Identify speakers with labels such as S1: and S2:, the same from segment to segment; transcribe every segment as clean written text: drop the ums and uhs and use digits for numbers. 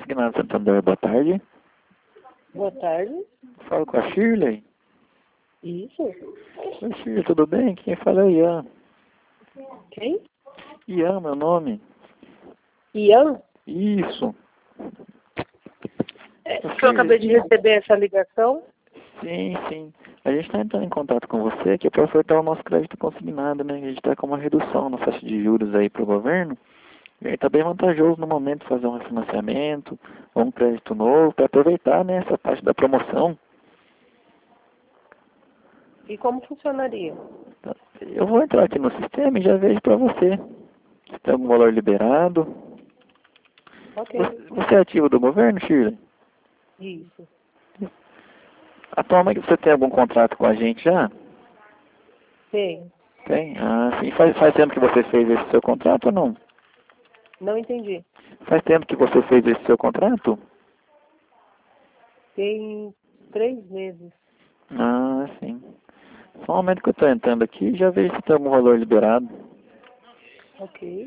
S1: Consignado Santander, boa tarde.
S2: Boa tarde.
S1: Falo com a Shirley.
S2: Isso.
S1: Oi, Shirley, tudo bem? Quem fala é Ian.
S2: Quem?
S1: Ian, meu nome.
S2: Ian?
S1: Isso.
S2: Eu acabei de receber essa ligação.
S1: Sim. A gente está entrando em contato com você aqui para ofertar o nosso crédito consignado, né? A gente está com uma redução na taxa de juros aí para o governo. E aí está bem vantajoso no momento fazer um refinanciamento ou um crédito novo para aproveitar, né, essa taxa da promoção.
S2: E como funcionaria?
S1: Eu vou entrar aqui no sistema e já vejo para você se tem algum valor liberado.
S2: Ok.
S1: Você é ativo do governo, Shirley?
S2: Isso.
S1: Atualmente você tem algum contrato com a gente já?
S2: Tem.
S1: Tem? Ah, sim. Faz tempo que você fez esse seu contrato ou não?
S2: Não entendi.
S1: Faz tempo que você fez esse seu contrato?
S2: Tem 3 meses.
S1: Ah, sim. Só um momento que eu estou entrando aqui e já vejo se tem algum valor liberado.
S2: Ok.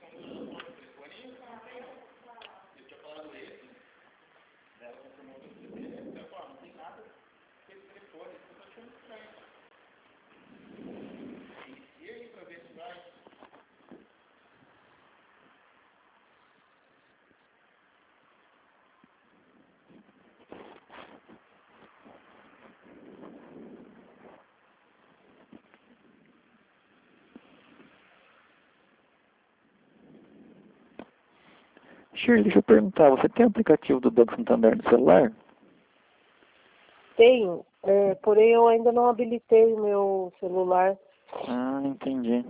S1: Shirley, deixa eu perguntar, você tem o aplicativo do Banco Santander no celular?
S2: Tenho. Porém, eu ainda não habilitei o meu celular.
S1: Ah, entendi.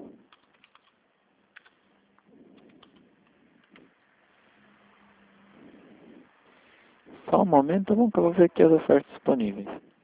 S1: Só um momento, tá bom, que eu vou ver aqui as ofertas disponíveis.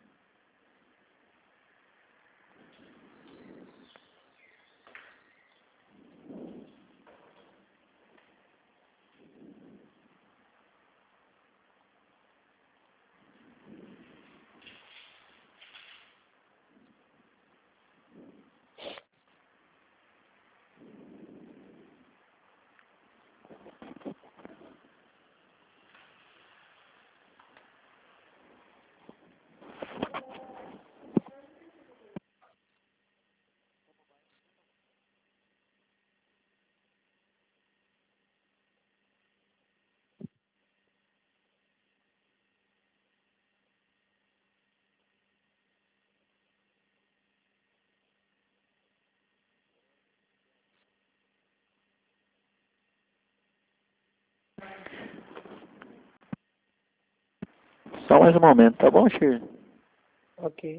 S1: Só mais um momento, tá bom, Shirley?
S2: Ok.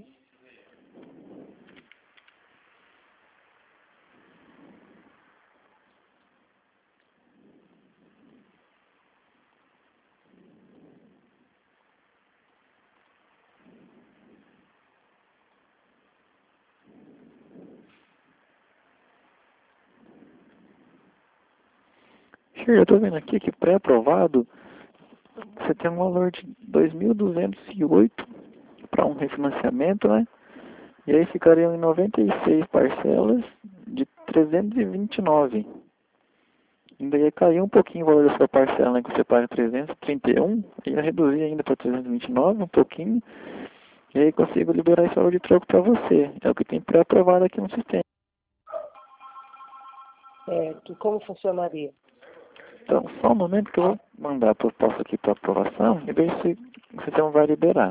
S1: Shirley, eu tô vendo aqui que pré-aprovado você tem um valor de 2.208 para um refinanciamento, né? E aí ficariam em 96 parcelas de 329. Ainda ia cair um pouquinho o valor da sua parcela, né? Que você paga 331, ia reduzir ainda para 329, um pouquinho. E aí consigo liberar esse valor de troco para você. É o que tem pré-aprovado aqui no sistema.
S2: Como funcionaria?
S1: Então, só um momento que eu vou mandar a proposta aqui para aprovação e ver se o sistema vai liberar.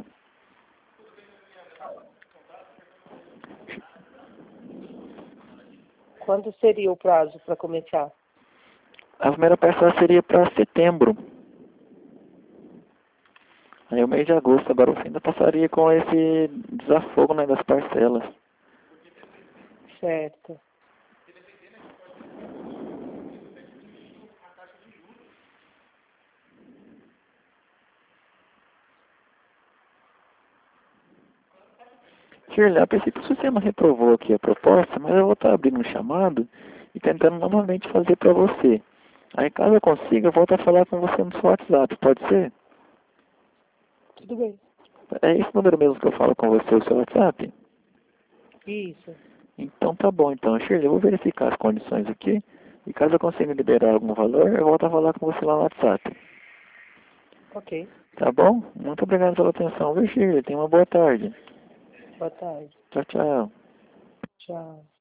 S2: Quando seria o prazo para começar?
S1: A primeira parcela seria para setembro. Aí o mês de agosto, agora você ainda passaria com esse desafogo, né, das parcelas.
S2: Certo.
S1: Shirley, a princípio o sistema reprovou aqui a proposta, mas eu vou estar abrindo um chamado e tentando novamente fazer para você. Aí caso eu consiga, eu volto a falar com você no seu WhatsApp, pode ser?
S2: Tudo bem.
S1: É esse número mesmo que eu falo com você, o seu WhatsApp?
S2: Isso.
S1: Então tá bom, então, Shirley, eu vou verificar as condições aqui e caso eu consiga liberar algum valor, eu volto a falar com você lá no WhatsApp.
S2: Ok.
S1: Tá bom? Muito obrigado pela atenção, viu, Shirley? Tenha uma boa tarde.
S2: Boa tarde.
S1: Tchau, tchau.
S2: Tchau.